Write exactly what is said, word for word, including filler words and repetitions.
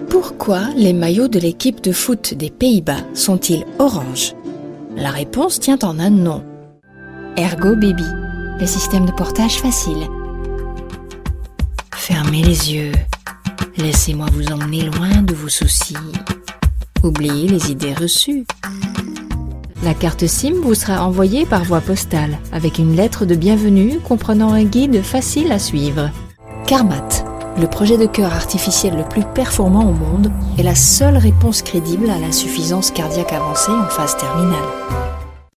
Pourquoi les maillots de l'équipe de foot des Pays-Bas sont-ils orange? La réponse tient en un nom. Ergo Baby, le système de portage facile. Fermez les yeux. Laissez-moi vous emmener loin de vos soucis. Oubliez les idées reçues. La carte SIM vous sera envoyée par voie postale avec une lettre de bienvenue comprenant un guide facile à suivre. Carmat, le projet de cœur artificiel le plus performant au monde, est la seule réponse crédible à l'insuffisance cardiaque avancée en phase terminale.